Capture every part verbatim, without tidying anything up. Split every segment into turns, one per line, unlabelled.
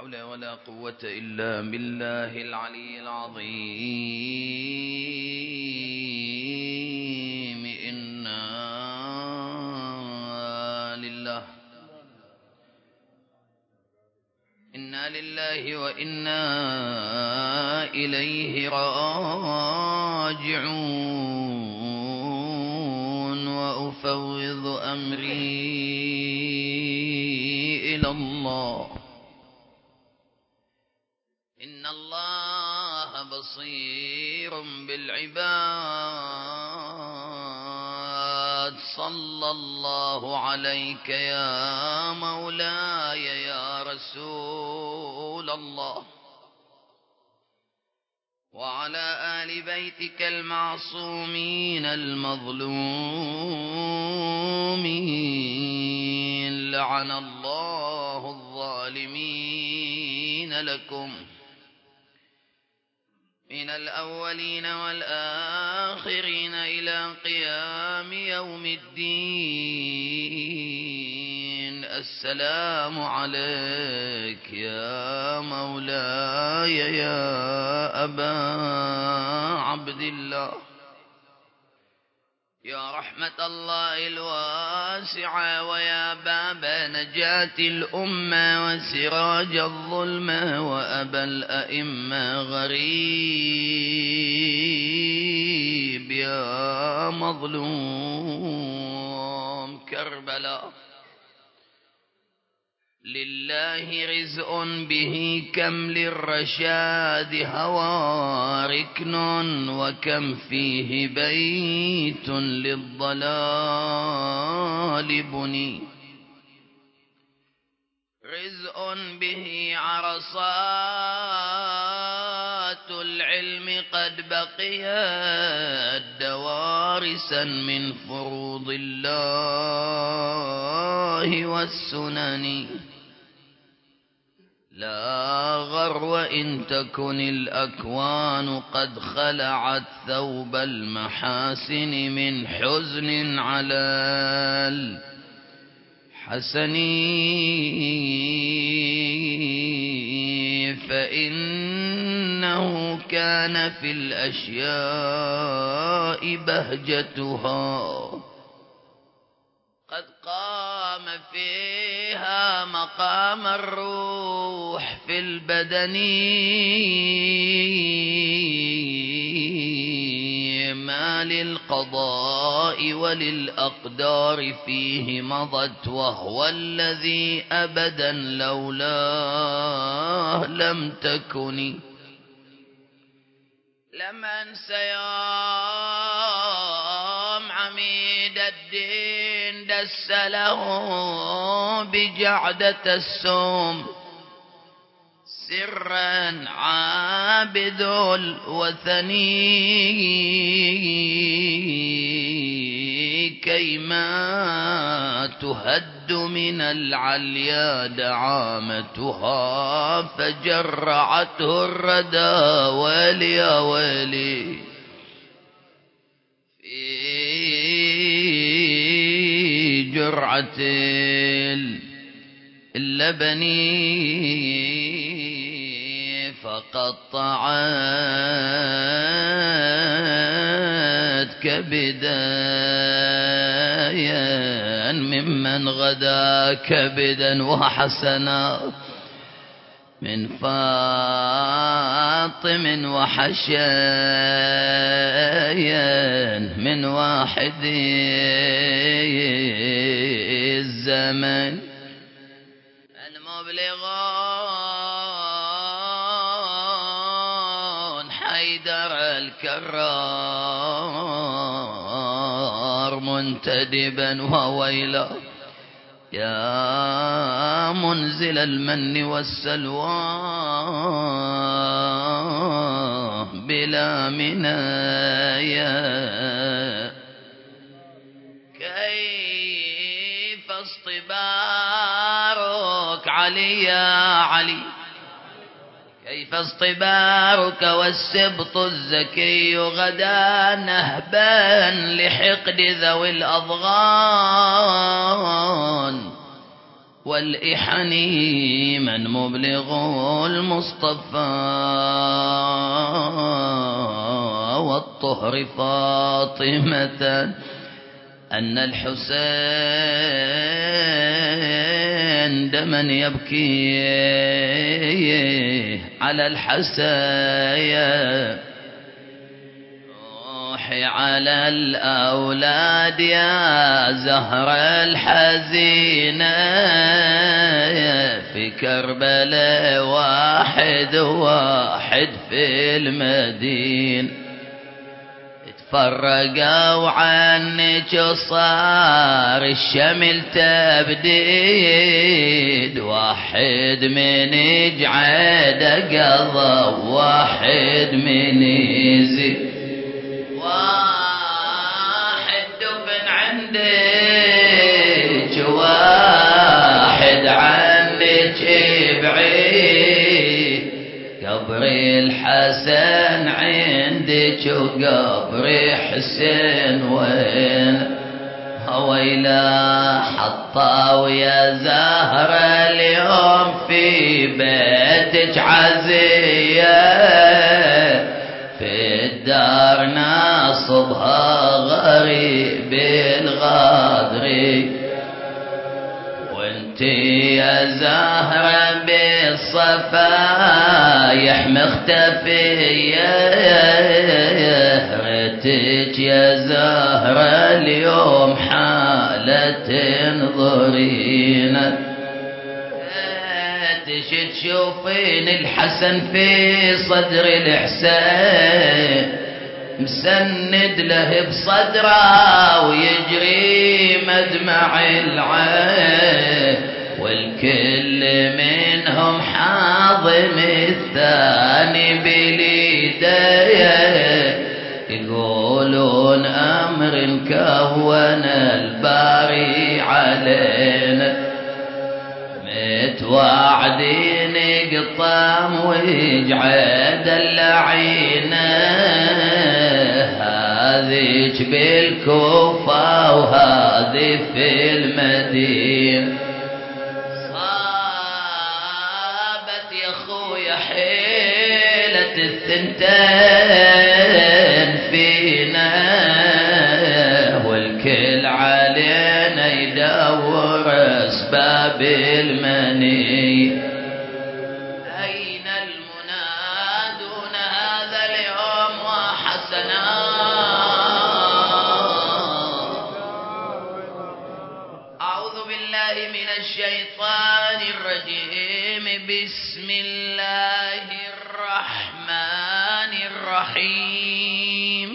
حول ولا قوة إلا بالله العلي العظيم. إنا لله إنا لله وإنا إليه راجعون. وأفوض أمري إلى الله إن الله بصير بالعباد. صلى الله عليك يا مولاي يا رسول الله، وعلى آل بيتك المعصومين المظلومين. لعن الله الظالمين لكم من الأولين والآخرين إلى قيام يوم الدين. السلام عليك يا مولاي يا أبا عبد الله، يا رحمة الله الواسعة، ويا باب نجاة الأمة، وسراج الظلمة، وأبا الأئمة غريب يا مظلوم كربلاء. لله رزء به كم للرشاد هوى ركن، وكم فيه بيت للضلال بني. رزء به عرصات العلم قد بقيت دوارسا من فروض الله والسنن. لا غرو إن تكن الأكوان قد خلعت ثوب المحاسن من حزن على الحسن. فإنه كان في الأشياء بهجتها قد قام فيها مقام الروح في البدن. ما للقضاء وللأقدار فيه مضت، وهو الذي أبدا لولاه لم تكن. لم أنس يوم عميد الدين دس له بجعدة السوم سرا عابد الوثني. كيما تهد من العليا دعامتها فجرعته الردى. ويلي يا ويلي في جرعة اللبن فقطعت كبدايا ممن غدا كبدا وحسنا من فاطم وحشايا من واحد الزمن المبلغون حيدر الكرار منتدبا وويلا يا منزل المن والسلوى بلا منايا. كيف اصطبارك علي يا علي، كيف اصطبارك والسبط الزكي غدا نهبا لحقد ذوي الأضغان. والإحني من مبلغ المصطفى والطهر فاطمة أن الحسين دما يبكي على الحسايا روحي على الأولاد يا زهر الحزينة في كربلاء واحد واحد في المدينة فرقوا عنك وصار الشمل تبديد واحد من يجعد قضى واحد من يزيد واحد دفن عندك واحد عنك بعيد قبري الحسن عندك وقبري حسين وين ويلا حطوا يا زهرة اليوم في بيتك عزية في الدار ناصبها غريب الغادري وانتي يا زهرة بالصفايح مختفية ريتك يا زهرة اليوم حالة تنظرين ريتك تشوفين الحسن في صدر الحسين مسند له بصدره ويجري مدمع العين والكل منهم حاضن الثاني باليديه يقولون أمر كون الباري علينا متوعدين قطام ويجعد اللعينة هذيك بالكوفة وهذي في المدينة صابت يا خويا حيلة الثنتين فينا والكل علينا يدور أسباب المني أين المنادون هذا اليوم وحسنا أعوذ بالله من الشيطان الرجيم بسم الله الرحمن الرحيم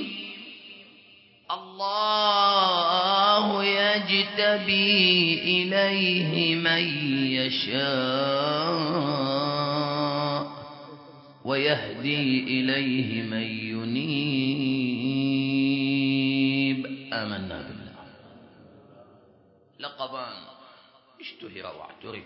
الله يجتبي إليه من يشاء ويهدي إليه من ينيب آمنا بالله لقبان اشتهر واعترف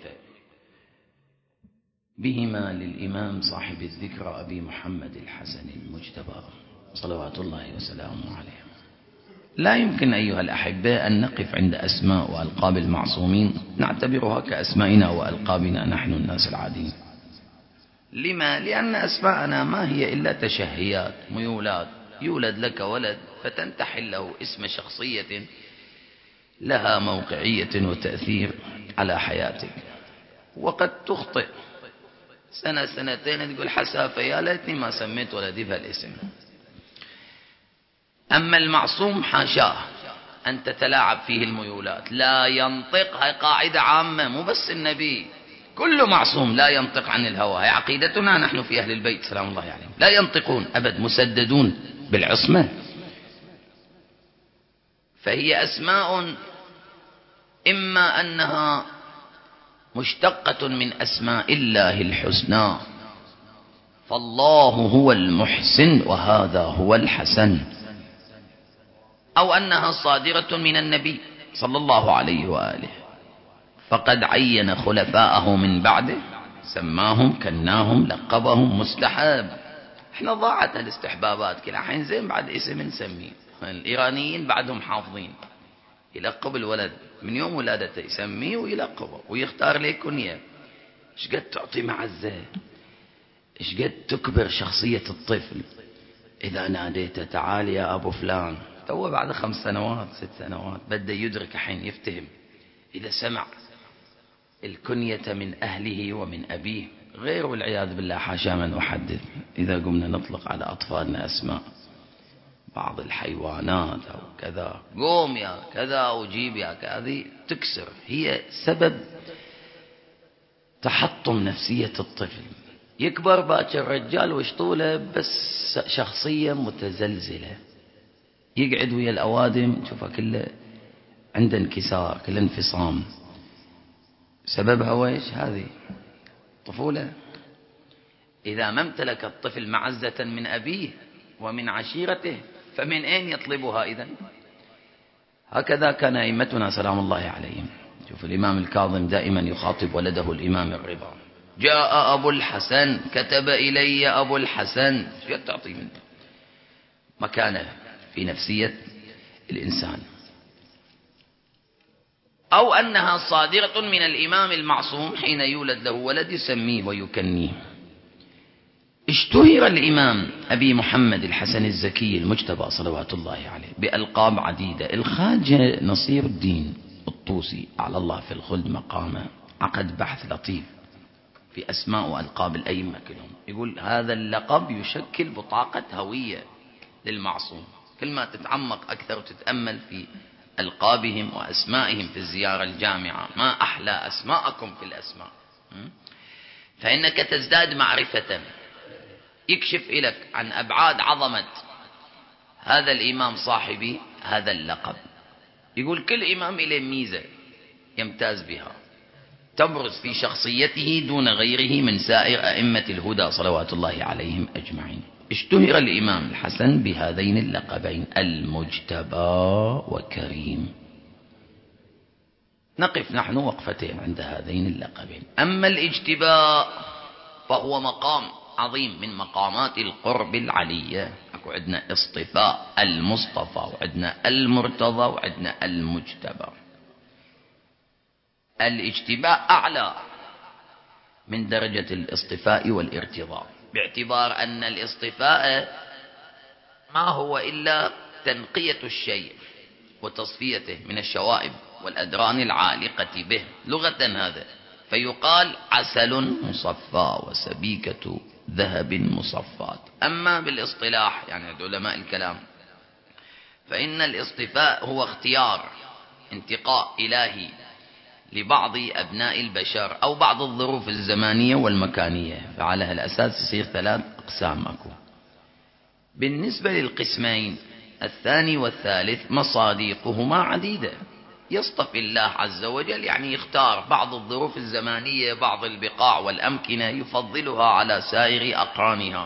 بهما للإمام صاحب الذكرى أبي محمد الحسن المجتبى صلوات الله وسلامه عليه. لا يمكن أيها الأحباء أن نقف عند أسماء وألقاب المعصومين نعتبرها كأسمائنا وألقابنا نحن الناس العاديين. لما؟ لأن أسماءنا ما هي إلا تشهيات ميولات، يولد لك ولد فتنتحل له اسم شخصية لها موقعية وتأثير على حياتك، وقد تخطئ سنة سنتين تقول حسافة يا ليتني ما سميت ولدي بهالاسم. أما المعصوم حاشاه أن تتلاعب فيه الميولات، لا ينطق، هاي قاعدة عامة مو بس النبي، كل معصوم لا ينطق عن الهوى. هي عقيدتنا نحن في أهل البيت سلام الله عليهم، لا ينطقون أبد، مسددون بالعصمة. فهي أسماء إما أنها مشتقة من أسماء الله الحسنى، فالله هو المحسن وهذا هو الحسن، أو أنها صادرة من النبي صلى الله عليه وآله فقد عين خلفاءه من بعده سماهم كناهم لقبهم مستحب. احنا ضاعت الاستحبابات كلها حين زين بعد اسم نسميه. الإيرانيين بعدهم حافظين يلقب الولد من يوم ولادته يسميه ويلقبه ويختار له كنية. ايش قد تعطي معزة، ايش قد تكبر شخصية الطفل. إذا ناديته تعال يا أبو فلان، تو بعد خمس سنوات ست سنوات بدأ يدرك حين يفتهم. إذا سمع الكنية من أهله ومن أبيه غير، والعياذ بالله حاشا من أحدث، إذا قمنا نطلق على أطفالنا أسماء بعض الحيوانات أو كذا، قوم يا كذا وجيب يا كذا، هذه تكسر، هي سبب تحطم نفسية الطفل. يكبر باكر رجال وش طوله، بس شخصية متزلزلة، يقعد ويا الأوادم تشوفها كله عنده انكسار، كله انفصام. سببها ويش؟ هذه طفولة. إذا ما امتلك الطفل معزة من أبيه ومن عشيرته فمن أين يطلبها إذن؟ هكذا كان أئمتنا سلام الله عليهم. شوف الإمام الكاظم دائما يخاطب ولده الإمام الرضا: جاء أبو الحسن، كتب إلي أبو الحسن. شو تعطي منه مكانه في نفسية الإنسان. أو أنها صادرة من الإمام المعصوم، حين يولد له ولد يسميه ويكنيه. اشتهر الإمام أبي محمد الحسن الزكي المجتبى صلوات الله عليه بألقاب عديدة. الخواجة نصير الدين الطوسي على الله في الخلد مقامه عقد بحث لطيف في أسماء وألقاب الأئمة كلهم، يقول هذا اللقب يشكل بطاقة هوية للمعصوم. كل ما تتعمق أكثر وتتأمل في ألقابهم وأسمائهم في الزيارة الجامعة، ما أحلى أسماءكم في الأسماء، فإنك تزداد معرفة، يكشف لك عن أبعاد عظمة هذا الإمام صاحبي هذا اللقب. يقول كل إمام له ميزة يمتاز بها، تبرز في شخصيته دون غيره من سائر أئمة الهدى صلوات الله عليهم أجمعين. اشتهر الإمام الحسن بهذين اللقبين: المجتبى وكريم. نقف نحن وقفتين عند هذين اللقبين. أما الاجتباء فهو مقام عظيم من مقامات القرب العلية. أكو عندنا اصطفاء المصطفى، وعندنا المرتضى، وعندنا المجتبى. الاجتباء أعلى من درجة الاصطفاء والارتضاء، باعتبار أن الاصطفاء ما هو إلا تنقية الشيء وتصفيته من الشوائب والأدران العالقة به لغة، هذا فيقال عسل مصفى وسبيكة ذهب مصفات. أما بالاصطلاح يعني عند علماء الكلام فإن الاصطفاء هو اختيار انتقاء إلهي لبعض أبناء البشر أو بعض الظروف الزمانية والمكانية، فعلى هالأساس يصير ثلاث أقسام أكو. بالنسبة للقسمين الثاني والثالث مصاديقهما عديدة. يصطفي الله عز وجل يعني يختار بعض الظروف الزمانية، بعض البقاع والأمكنة يفضلها على سائر أقرانها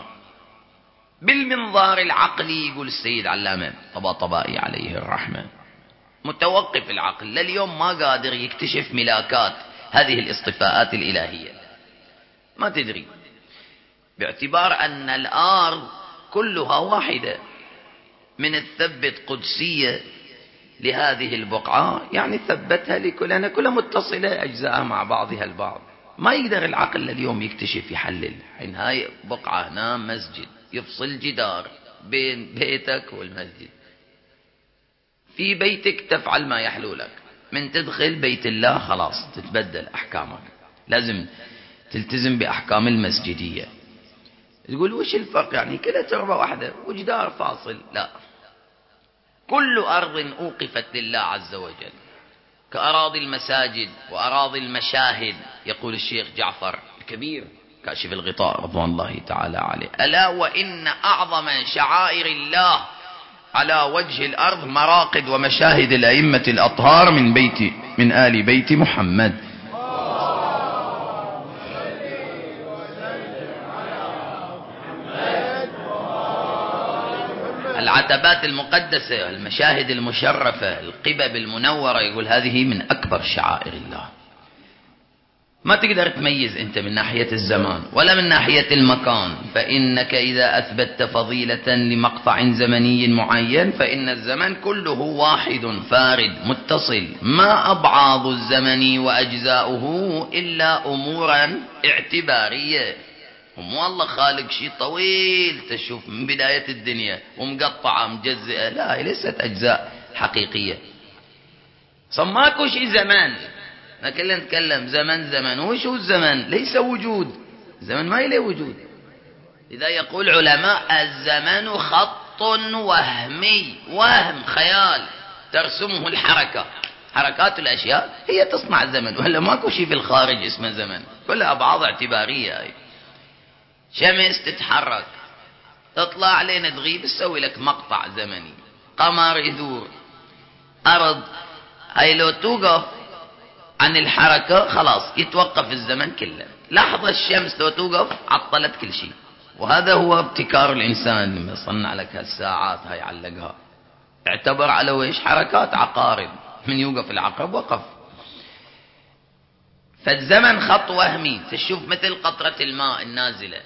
بالمنظار العقلي. يقول السيد علامة طباطبائي عليه الرحمة: متوقف العقل لليوم ما قادر يكتشف ملاكات هذه الاصطفاءات الإلهية، ما تدري، باعتبار أن الأرض كلها واحدة. من الثبت قدسية لهذه البقعة يعني ثبتها لكلنا، كلها متصلة أجزاء مع بعضها البعض. ما يقدر العقل اليوم يكتشف يحلل حين هاي بقعة هنا مسجد يفصل جدار بين بيتك والمسجد. في بيتك تفعل ما يحلو لك، من تدخل بيت الله خلاص تتبدل أحكامك، لازم تلتزم بأحكام المسجدية. تقول وش الفرق يعني كلها تربة واحدة وجدار فاصل؟ لا، كل أرض أوقفت لله عز وجل كأراضي المساجد وأراضي المشاهد. يقول الشيخ جعفر الكبير كاشف الغطاء رضوان الله تعالى عليه: ألا وإن أعظم شعائر الله على وجه الأرض مراقد ومشاهد الأئمة الأطهار من بيت من آل بيت محمد. العتبات المقدسة، المشاهد المشرفة، القبب المنورة، يقول هذه من أكبر شعائر الله. ما تقدر تميز أنت من ناحية الزمان ولا من ناحية المكان. فإنك إذا أثبتت فضيلة لمقطع زمني معين فإن الزمن كله واحد فارد متصل، ما أبعاض الزمن وأجزاؤه إلا أمورا اعتبارية. ومو الله خالق شيء طويل تشوف من بداية الدنيا ومقطعة مجزئة، لا، هي ليست أجزاء حقيقية. صماكو شيء زمان، ما كلنا نتكلم زمن زمن. وشو الزمن؟ ليس وجود، الزمن ما إليه وجود. إذا يقول علماء الزمن خط وهمي، وهم خيال ترسمه الحركة، حركات الأشياء هي تصنع الزمن، ولا ماكو شيء في الخارج اسمه زمن، كلها أبعاض اعتبارية. هاي شمس تتحرك تطلع علينا تغيب تسوي لك مقطع زمني، قمر يدور، أرض هاي لو توقف عن الحركة خلاص يتوقف الزمن كله. لحظة الشمس لو توقف عطلت كل شيء. وهذا هو ابتكار الإنسان لما صنع لك هالساعات هاي علقها، اعتبر على ويش حركات عقارب، من يوقف العقرب وقف. فالزمن خط وهمي، تشوف مثل قطرة الماء النازلة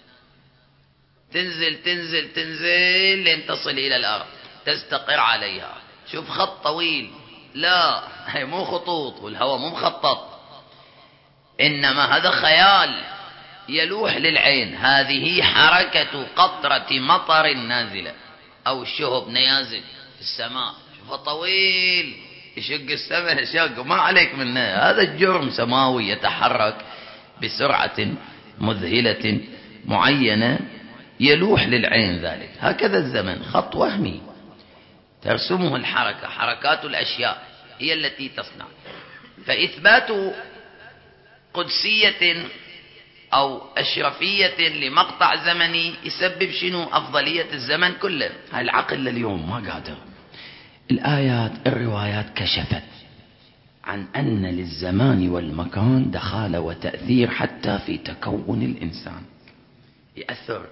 تنزل تنزل تنزل لين تصل إلى الأرض تستقر عليها، شوف خط طويل. لا، هي مو خطوط، والهواء مو مخطط، إنما هذا خيال يلوح للعين. هذه حركة قطرة مطر نازلة أو شهب نيازل في السماء، شوفه طويل يشق السماء شق ما عليك منه. هذا الجرم سماوي يتحرك بسرعة مذهلة معينة يلوح للعين ذلك. هكذا الزمن خط وهمي ترسمه الحركة، حركات الأشياء هي التي تصنع. فإثبات قدسية أو أشرفية لمقطع زمني يسبب شنو؟ أفضلية الزمن كله. هاي العقل لليوم ما قادر. الآيات الروايات كشفت عن أن للزمان والمكان دخالة وتأثير حتى في تكون الإنسان، يأثر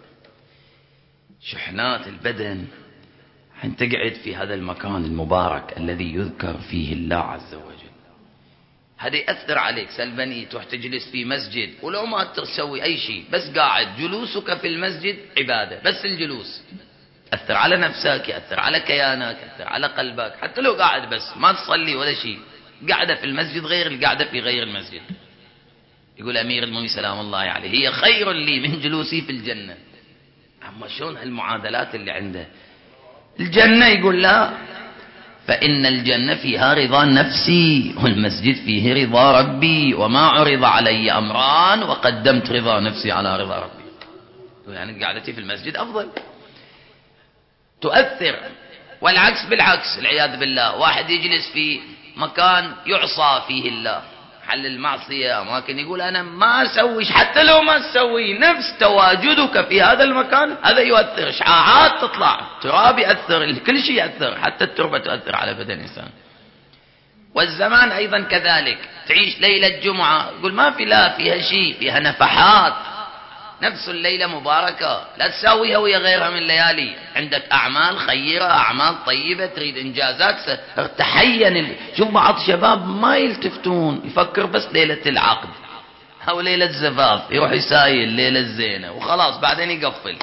شحنات البدن حين تقعد في هذا المكان المبارك الذي يذكر فيه الله عز وجل. هذا يأثر عليك سلبا. تروح تجلس في مسجد ولو ما تسوي أي شيء، بس قاعد، جلوسك في المسجد عبادة، بس الجلوس يأثر على نفسك، يأثر على كيانك، يأثر على قلبك. حتى لو قاعد بس ما تصلي ولا شيء، قاعدة في المسجد غير القاعدة في غير المسجد. يقول أمير المؤمنين سلام الله عليه هي خير لي من جلوسي في الجنة. أما شلون هالمعادلات اللي عنده؟ الجنة يقول لا، فإن الجنة فيها رضا نفسي والمسجد فيه رضا ربي، وما عرض علي أمران وقدمت رضا نفسي على رضا ربي. يعني قعدتي في المسجد أفضل، تؤثر. والعكس بالعكس، العياذ بالله، واحد يجلس في مكان يعصى فيه الله، حل المعصية، أماكن يقول أنا ما أسويش، حتى لو ما تسوي نفس تواجدك في هذا المكان هذا يؤثر. إشعاعات تطلع، تراب يأثر، كل شيء يأثر، حتى التربة تؤثر على بدن الإنسان. والزمان أيضا كذلك. تعيش ليلة جمعة يقول ما في، لا فيها شيء، فيها نفحات. نفس الليلة مباركة، لا تساويها ويا غيرها من الليالي. عندك أعمال خيرة، أعمال طيبة، تريد إنجازات، تحين. شوف بعض شباب ما يلتفتون، يفكر بس ليلة العقد أو ليلة الزفاف، يروح يسايل ليلة الزينة وخلاص بعدين يقفل.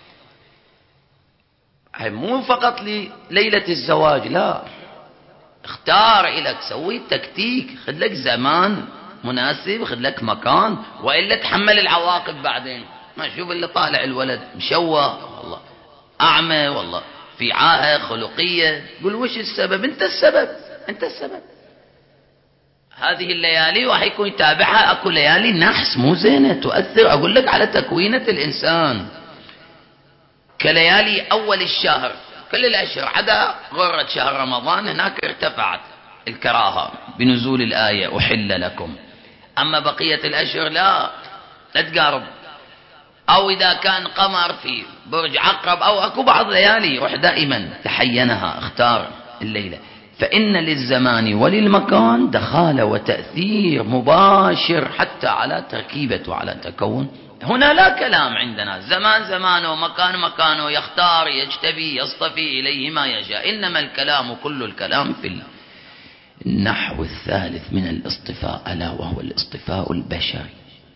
مو فقط لليلة الزواج، لا، اختار إلك، سوي تكتيك، خذ لك زمان مناسب، خذ لك مكان، وإلا تحمل العواقب بعدين. ما شوف اللي طالع الولد مشوه والله، أعمى والله، في عاهة خلقية، قل وش السبب؟ أنت السبب، أنت السبب. هذه الليالي واحد يكون يتابعها، أكو ليالي نحس مو زينة تؤثر، أقول لك على تكوينة الإنسان، كليالي أول الشهر. كل الأشهر عدا غرة شهر رمضان هناك ارتفعت الكراهة بنزول الآية أحل لكم. أما بقية الأشهر لا، لا تقارب. أو إذا كان قمر في برج عقرب أو أكو بعض ليالي روح دائما تحينها، اختار الليلة. فإن للزمان وللمكان دخالة وتأثير مباشر حتى على تركيبة وعلى تكون. هنا لا كلام عندنا، زمان زمانه ومكان مكانه، يختار يجتبي يصطفي إليه ما يشاء. إنما الكلام كل الكلام في النحو الثالث من الاصطفاء ألا وهو الاصطفاء البشري.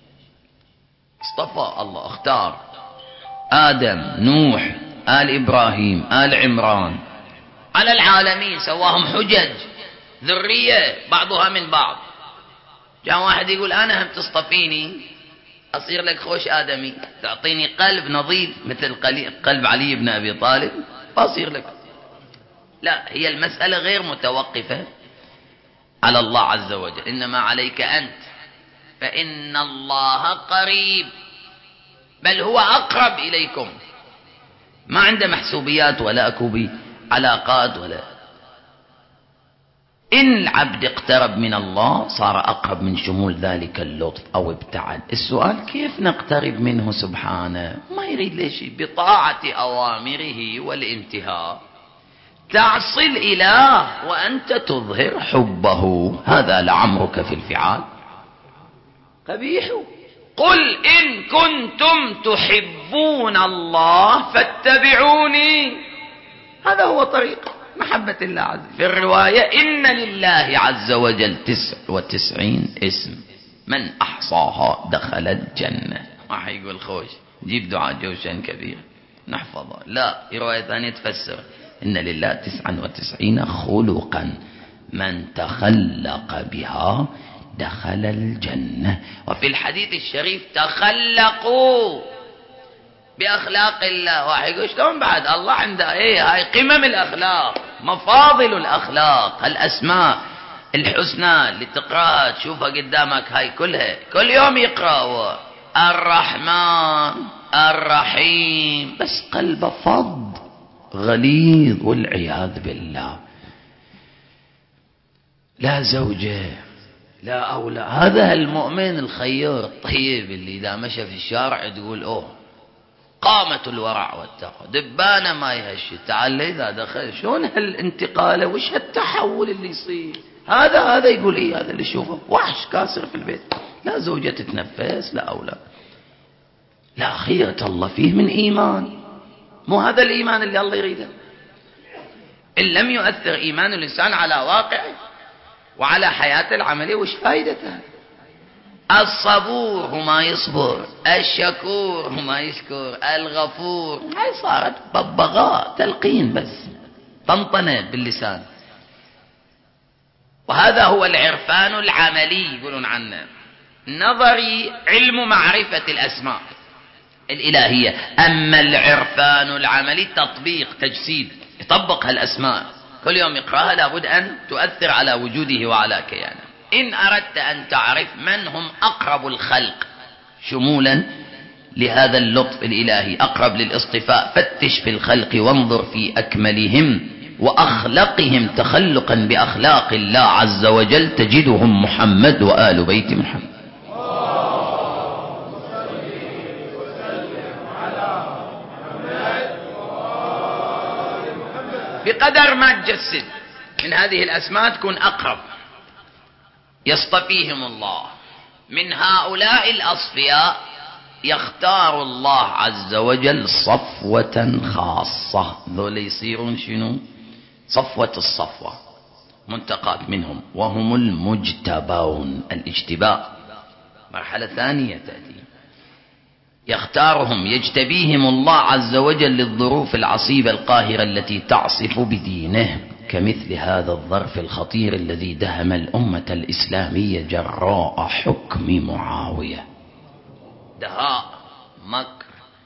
اصطفى الله، اختار آدم، نوح، آل إبراهيم، آل عمران على العالمين، سواهم حجج ذرية بعضها من بعض. جاء واحد يقول أنا هم تصطفيني أصير لك خوش آدمي، تعطيني قلب نظيف مثل قلب علي بن أبي طالب فأصير لك. لا، هي المسألة غير متوقفة على الله عز وجل، إنما عليك أنت، فإن الله قريب، بل هو أقرب إليكم، ما عنده محسوبيات ولا أكو علاقات ولا. إن العبد اقترب من الله صار أقرب من شمول ذلك اللطف أو ابتعد. السؤال كيف نقترب منه سبحانه؟ ما يريد ليش بطاعة أوامره والانتهاء تعصي الإله وأنت تظهر حبه، هذا لعمرك في الفعال قبيح. قل إن كنتم تحبون الله فاتبعوني، هذا هو طريق محبة الله عز وجل. في الرواية إن لله عز وجل تسع وتسعين اسم من أحصاها دخل الجنة. ما حيقول خوش جيب دعاء جوشن كبير نحفظه، لا، رواية ثانية تفسر إن لله تسعا وتسعين خلقا من تخلق بها دخل الجنة. وفي الحديث الشريف تخلقوا بأخلاق الله. واحد يقول شلون بعد الله عنده ايه؟ هاي قمم الأخلاق، مفاضل الأخلاق، الأسماء الحسنى اللي تقرأها تشوفها قدامك هاي كلها كل يوم يقرأوا الرحمن الرحيم، بس قلبه فض غليظ والعياذ بالله، لا زوجة لا أولى. هذا المؤمن الخير الطيب اللي إذا مشى في الشارع تقول أوه قامة الورع والتقوى، دبانة ما يهش. تعال إذا دخل شلون هالانتقال وش هالتحول اللي يصير؟ هذا هذا يقول إيه؟ هذا اللي يشوفه وحش كاسر في البيت، لا زوجة تتنفس لا أولاد، لا خيرة الله فيه من إيمان. مو هذا الإيمان اللي الله يريده. إن لم يؤثر إيمان الإنسان على واقعه وعلى حياته العملية وش فائدته؟ الصبور هو ما يصبر، الشكور هو ما يشكر، الغفور. هاي صارت ببغاء تلقين بس، طنطنة باللسان. وهذا هو العرفان العملي يقولون عنه. نظري علم معرفة الأسماء الإلهية، أما العرفان العملي تطبيق تجسيد، يطبق هالأسماء كل يوم يقرأها، لابد أن تؤثر على وجوده وعلى كيانه. إن أردت أن تعرف من هم أقرب الخلق شمولا لهذا اللطف الإلهي، أقرب للاصطفاء، فتش في الخلق وانظر في أكملهم وأخلقهم تخلقا بأخلاق الله عز وجل، تجدهم محمد وآل بيت محمد. بقدر ما تجسد من هذه الأسماء تكون أقرب. يصطفيهم الله من هؤلاء الأصفياء، يختار الله عز وجل صفوة خاصة، ذول يصيرون شنو؟ صفوة الصفوة، منتقات منهم، وهم المجتبون. الاجتباء مرحلة ثانية تأتي، يختارهم يجتبيهم الله عز وجل للظروف العصيبة القاهرة التي تعصف بدينه، كمثل هذا الظرف الخطير الذي دهم الأمة الإسلامية جراء حكم معاوية. دهاء مكر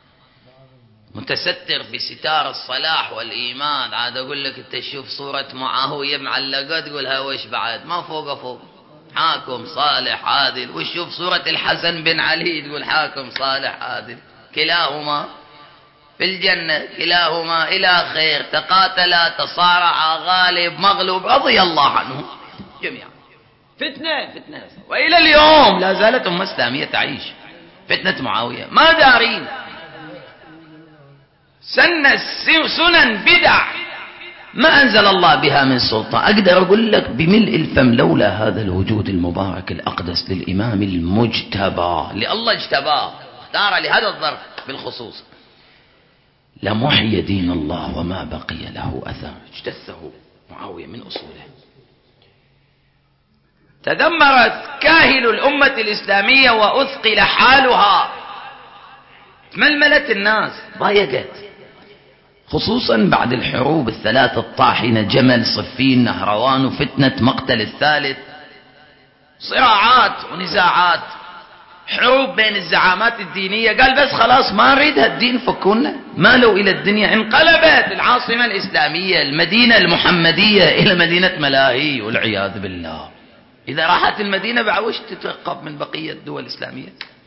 متستر بستار الصلاح والإيمان. عاد أقول لك أنت تشوف صورة معاوية معلقة تقول ها وش بعد؟ ما فوق فوق، حاكم صالح عادل. وشوف صورة الحسن بن علي تقول حاكم صالح عادل، كلاهما في الجنة، كلاهما إلى خير، تقاتلا تصارعا، غالب مغلوب، رضي الله عنهم جميعا. فتنة فتنة، وإلى اليوم لا زالت أمة إسلامية تعيش فتنة معاوية، ما دارين. سن سنن بدع ما أنزل الله بها من سلطان. أقدر أقول لك بملء الفم لولا هذا الوجود المبارك الأقدس للإمام المجتبى، لله اجتباه اختار لهذا الظرف بالخصوص، لمحي دين الله وما بقي له أثر. اجتثه معاوية من أصوله. تذمرت كاهل الأمة الإسلامية وأثقل حالها، تململت الناس، ضايقت، خصوصا بعد الحروب الثلاث الطاحنة، جمل، صفين، نهروان، وفتنة مقتل الثالث، صراعات ونزاعات، حروب بين الزعامات الدينية. قال بس خلاص ما نريد هالدين، فكونا، مالوا إلى الدنيا. انقلبت العاصمة الإسلامية المدينة المحمدية إلى مدينة ملاهي والعياذ بالله. إذا راحت المدينة بعوش تترقب من بقية الدول الإسلامية.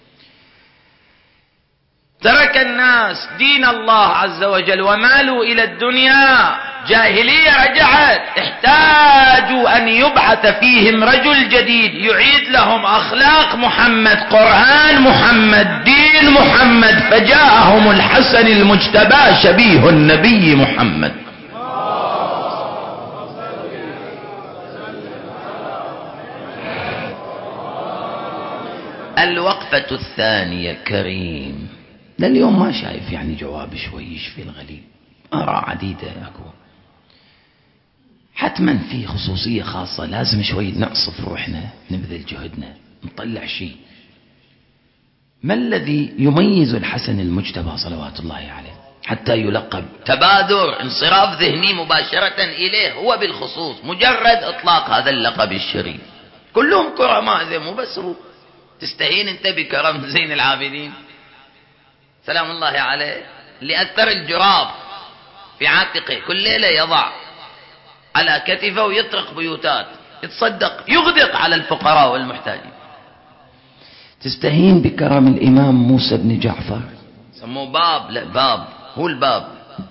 ترك الناس دين الله عز وجل ومالوا إلى الدنيا. جاهلية رجعت، احتاجوا أن يبعث فيهم رجل جديد يعيد لهم أخلاق محمد، قرآن محمد، دين محمد. فجاءهم الحسن المجتبى شبيه النبي محمد. الوقفة الثانية كريم، لليوم ما شايف يعني جواب شوي يشفي الغليل، آراء عديدة أكو، حتما في خصوصية خاصة، لازم شوي نعصف روحنا، نبذل جهدنا، نطلع شيء. ما الذي يميز الحسن المجتبى صلوات الله عليه حتى يلقب؟ تبادر، انصراف ذهني مباشرة إليه هو بالخصوص، مجرد إطلاق هذا اللقب الشريف. كلهم كرماء، زي مو بس هو. تستهين انت بكرم زين العابدين سلام الله عليه، اللي أثر الجراب في عاتقه، كل ليلة يضع على كتفه ويطرق بيوتات، يتصدق، يغدق على الفقراء والمحتاجين. تستهين بكرم الإمام موسى بن جعفر، سموه باب، لا باب، هو الباب.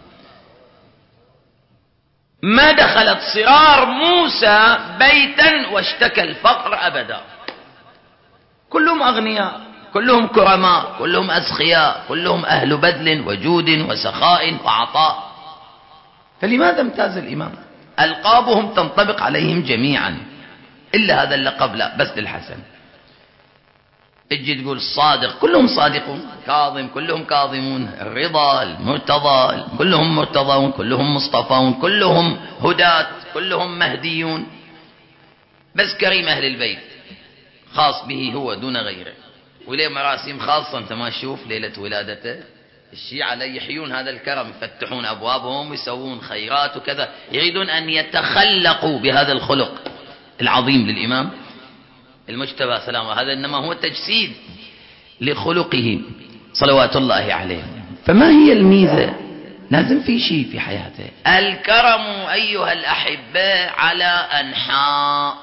ما دخلت صرار موسى بيتا واشتكى الفقر أبدا. كلهم أغنياء، كلهم كرماء، كلهم أسخياء، كلهم أهل بذل وجود وسخاء وعطاء. فلماذا امتاز الإمام؟ ألقابهم تنطبق عليهم جميعا إلا هذا اللقب لا، بس للحسن. تجي تقول الصادق، كلهم صادقون، كاظم، كلهم كاظمون، الرضا، المرتضى، كلهم مرتضون، كلهم مصطفون، كلهم هداة، كلهم مهديون. بس كريم أهل البيت خاص به هو دون غيره، وليه مراسم خاصة. أنت ما تشوف ليلة ولادته الشيعة لا يحيون هذا الكرم، يفتحون أبوابهم ويسوون خيرات وكذا، يريدون أن يتخلقوا بهذا الخلق العظيم للإمام المجتبى سلامه. هذا إنما هو تجسيد لخلقه صلوات الله عليه. فما هي الميزة؟ لازم في شيء في حياته. الكرم أيها الأحباء على أنحاء،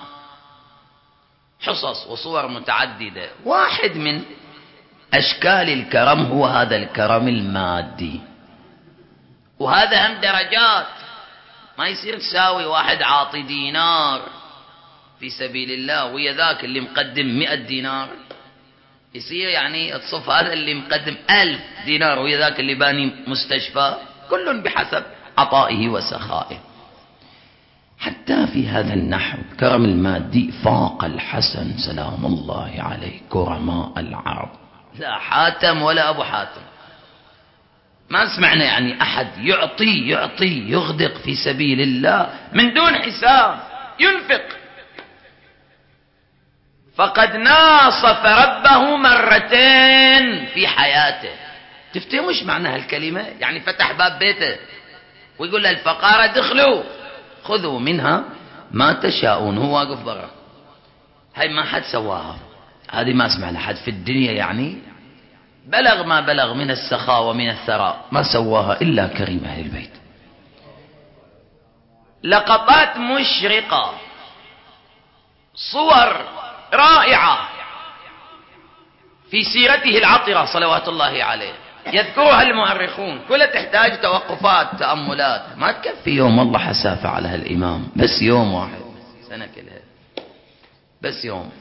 حصص وصور متعددة. واحد من أشكال الكرم هو هذا الكرم المادي، وهذا هم درجات. ما يصير تساوي واحد عاطي دينار في سبيل الله ويا ذاك اللي مقدم مئة دينار، يصير يعني تصف هذا اللي مقدم ألف دينار ويا ذاك اللي باني مستشفى، كل بحسب عطائه وسخائه. حتى في هذا النحو الكرم المادي فاق الحسن سلام الله عليه كرماء العرب، لا حاتم ولا أبو حاتم. ما سمعنا يعني أحد يعطي يعطي يغدق في سبيل الله من دون حساب، ينفق. فقد ناصف ربه مرتين في حياته. تفتهم مش معنى هالكلمة؟ يعني فتح باب بيته ويقول للفقارة دخلوا خذوا منها ما تشاءون، هو واقف برا. هاي ما حد سواها، هذه ما سمعنا حد في الدنيا يعني بلغ ما بلغ من السخاء ومن الثراء، ما سواها إلا كريم أهل البيت. لقطات مشرقة، صور رائعة في سيرته العطرة صلوات الله عليه، يذكرها المؤرخون، كلها تحتاج توقفات، تأملات، ما تكفي يوم الله حسافة على هالإمام، بس يوم واحد سنة كلها، بس يوم.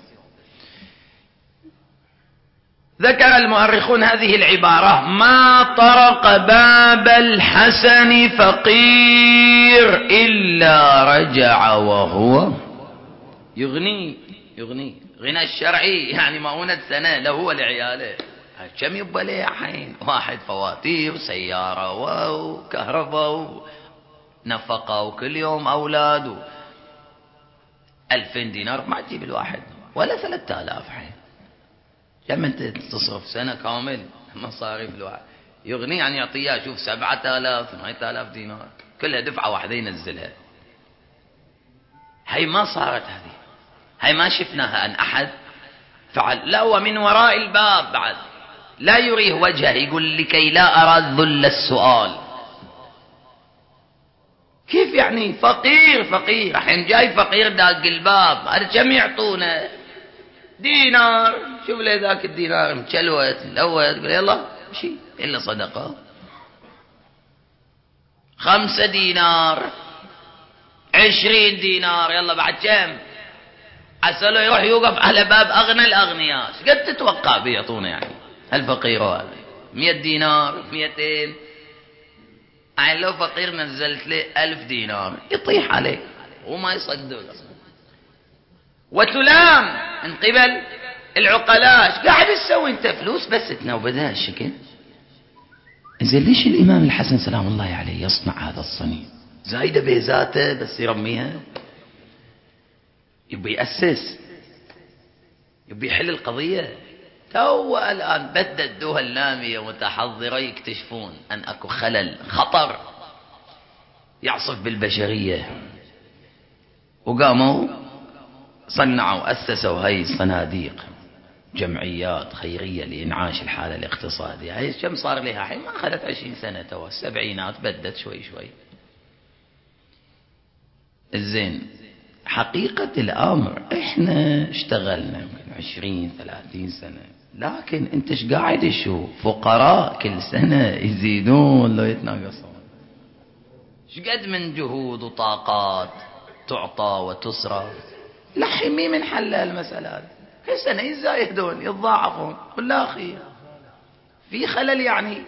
ذكر المؤرخون هذه العبارة: ما طرق باب الحسن فقير إلا رجع وهو يغني يغني غنى الشرعي، يعني مؤونة سنة له ولعياله. كم يبقى ليه حين واحد فواتير سيارة وكهرباء ونفقة وكل يوم أولاده. ألفين دينار ما تجيب الواحد ولا ثلاثة آلاف حين. لما أنت تصرف سنة كامل مصاريف الواحد يغني عن يعطيها شوف سبعة آلاف ثمانية آلاف دينار كلها دفعة واحدة ينزلها. هي ما صارت هذه، هي ما شفناها أن أحد فعل. لا ومن وراء الباب بعد لا يريه وجهه يقول لكي لا أرى ذل السؤال. كيف يعني فقير فقير الحين جاي فقير داق الباب هذا كم يعطونه؟ دينار. شوف لي ذاك الدينار مشلوت ملوت يقول يلا مشي إلا صدقة. خمسة دينار عشرين دينار يلا بعد كم؟ عسله يروح يوقف على باب أغنى الأغنياء. قد تتوقع بيعطونه يعني الفقير هذا مئة دينار مئتين. يعني لو فقير نزلت له ألف دينار يطيح عليك وما يصدق. وتلام من قبل العقلاء ايش قاعد تسوي انت فلوس بس تناوب بهذا الشكل؟ زين ليش الإمام الحسن سلام الله عليه يصنع هذا الصنيع؟ زايدة بذاته بس يرميها. يبي يأسس يبي يحل القضية. تو الآن بدأت الدول النامية متحضرة يكتشفون أن أكو خلل خطر يعصف بالبشرية وقاموا صنعوا أسسوا هاي الصناديق جمعيات خيرية لإنعاش الحالة الاقتصادية. هاي كم صار لها حين؟ ما أخذت عشرين سنة تو السبعينات بدت شوي شوي. الزين حقيقة الأمر إحنا اشتغلنا من عشرين ثلاثين سنة لكن أنت ايش قاعد تشوف؟ فقراء كل سنة يزيدون لو يتناقصون. ايش قد من جهود وطاقات تعطى وتصرف لحمي من حل المسألة. كل سنة يزايدون يتضاعفون ولا أخي في خلل يعني.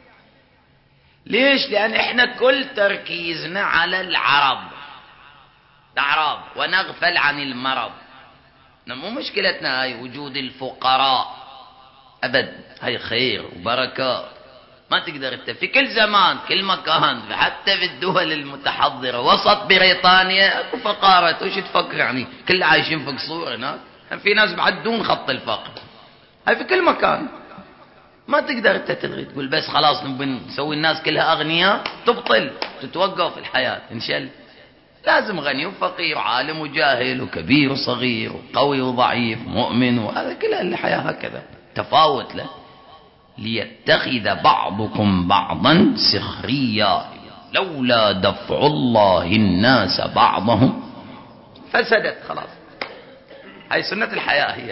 ليش؟ لأن إحنا كل تركيزنا على العرب الأعراب ونغفل عن المرض. مو مشكلتنا هاي وجود الفقراء أبد، هاي خير وبركة. ما تقدر انت في كل زمان كل مكان حتى في الدول المتحضرة وسط بريطانيا اكو فقارة. وش تفكر يعني كل عايشين في قصور هناك؟ في ناس بعد دون خط الفقر. هاي في كل مكان. ما تقدر انت تلغي تقول بس خلاص نبي نسوي الناس كلها أغنياء تبطل تتوقف الحياة انشل. لازم غني وفقير وعالم وجاهل وكبير وصغير وقوي وضعيف مؤمن وهذا كلها الحياة هكذا تفاوت له. ليتخذ بعضكم بعضا سخريا لولا دفع الله الناس بعضهم فسدت. خلاص هاي سنة الحياة هي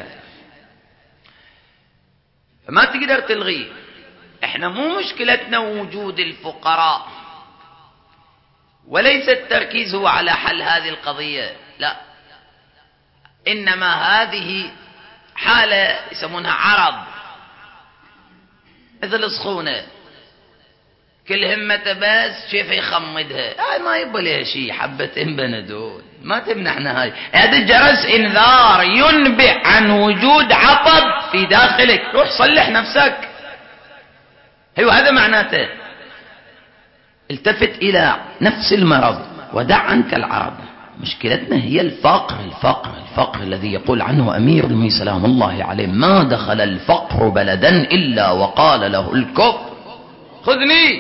فما تقدر تلغيه. احنا مو مشكلتنا وجود الفقراء وليس التركيز هو على حل هذه القضية لا، إنما هذه حالة يسمونها عرض مثل سخونة كل همته بس كيف يخمدها. هاي ما يبغى لها شيء حبتين بندول ما تمنحنا. هاي هذا جرس انذار ينبئ عن وجود عطب في داخلك. روح صلح نفسك. ايوه هذا معناته. التفت إلى نفس المرض ودع عنك العرض. مشكلتنا هي الفقر الفقر الفقر الذي يقول عنه أمير المؤمنين سلام الله عليه ما دخل الفقر بلدا إلا وقال له الكفر خذني.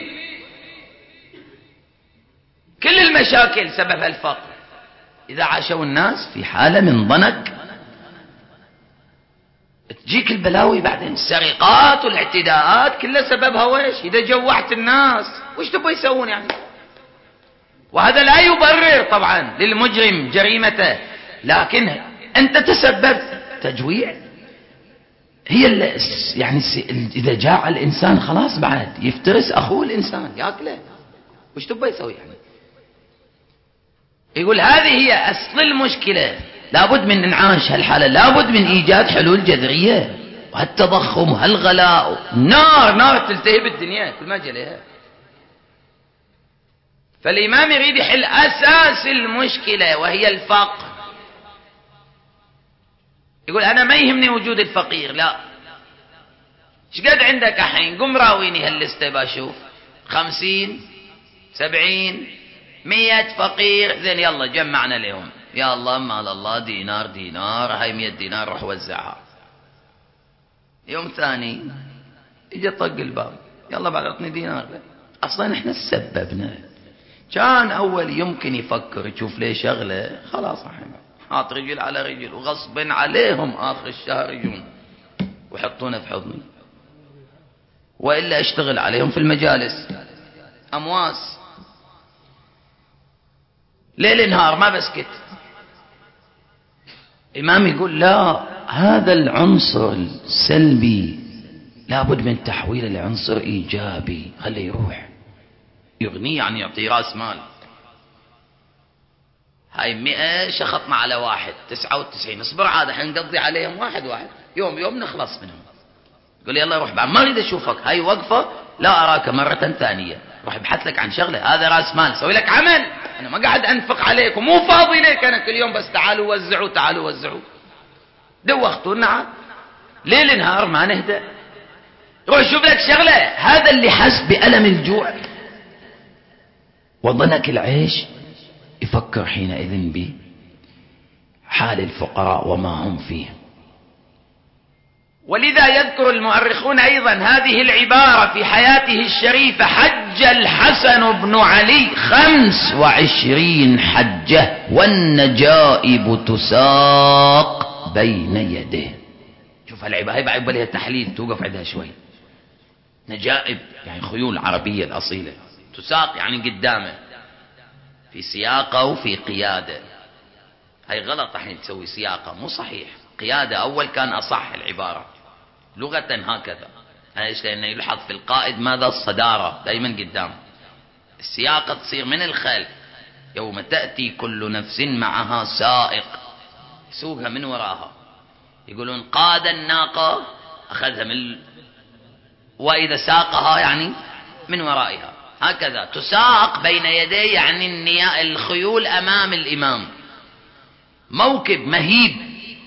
كل المشاكل سبب الفقر. إذا عاشوا الناس في حالة من ضنك تجيك البلاوي بعدين السرقات والاعتداءات كلها سببها ويش؟ إذا جوعت الناس وش تبغى يسوون يعني؟ وهذا لا يبرر طبعا للمجرم جريمته لكن أنت تسببت تجويع. هي اللي يعني إذا جاع الإنسان خلاص بعد يفترس أخوه الإنسان يأكله. وش تبغى يسوي يعني؟ يقول هذه هي أصل المشكلة. لابد من إنعاش هالحالة. لابد من إيجاد حلول جذرية. وهالتضخم وهالغلاء نار نار تلتهب الدنيا كل ما جليها. فالإمام يريد يحل أساس المشكلة وهي الفقر. يقول أنا ما يهمني وجود الفقير لا. ايش قد عندك الحين؟ قم راويني هاللستة باشوف. خمسين سبعين مية فقير. زين يلا جمعنا لهم يا الله مال الله دينار دينار، هاي مية دينار روح وزعها. يوم ثاني اجى طق الباب، يلا بعد اعطني دينار. اصلا احنا سببنا. كان اول يمكن يفكر يشوف ليه شغله، خلاص الحين حاط رجل على رجل وغصب عليهم اخر الشهر يجون ويحطونه في حضني، والا اشتغل عليهم في المجالس امواس ليل نهار ما بسكت. امام يقول لا، هذا العنصر السلبي لابد من تحويله لعنصر ايجابي، خليه يروح. يغنيه يعني يعطيه راس مال. هاي مئة شخطنا على واحد، تسعة وتسعين اصبر عاد حنقضي عليهم واحد واحد، يوم يوم نخلص منهم. يقول يلا روح بعد، ما اريد اشوفك، هاي وقفه لا اراك مره ثانيه، روح ابحث لك عن شغله، هذا راس مال، سوي لك عمل. انا ما قاعد انفق عليك ومو فاضي لك انا كل يوم، بس تعالوا وزعوا تعالوا وزعوا. دوختونا عاد ليل نهار ما نهدى. روح شوف لك شغله. هذا اللي حس بألم الجوع وضنك العيش يفكر حينئذ بحال الفقراء وما هم فيه. ولذا يذكر المؤرخون أيضا هذه العبارة في حياته الشريفة: حج الحسن بن علي خمس وعشرين حجة والنجائب تساق بين يديه. شوف العبارة، هي بعيب لها تحليل توقف عندها شوي. نجائب يعني خيول عربية الأصيلة، تساق يعني قدامه في سياقة وفي قيادة. هاي غلط الحين تسوي سياقة، مو صحيح. قيادة أول كان أصح العبارة لغة هكذا. ايش؟ لأنه يلحظ في القائد ماذا؟ الصدارة، دائما قدام. السياقة تصير من الخلف، يوم تأتي كل نفس معها سائق يسوقها من وراها. يقولون قاد الناقة أخذها من، وإذا ساقها يعني من ورائها. هكذا تساق بين يديه، يعني النياء الخيول أمام الإمام. موكب مهيب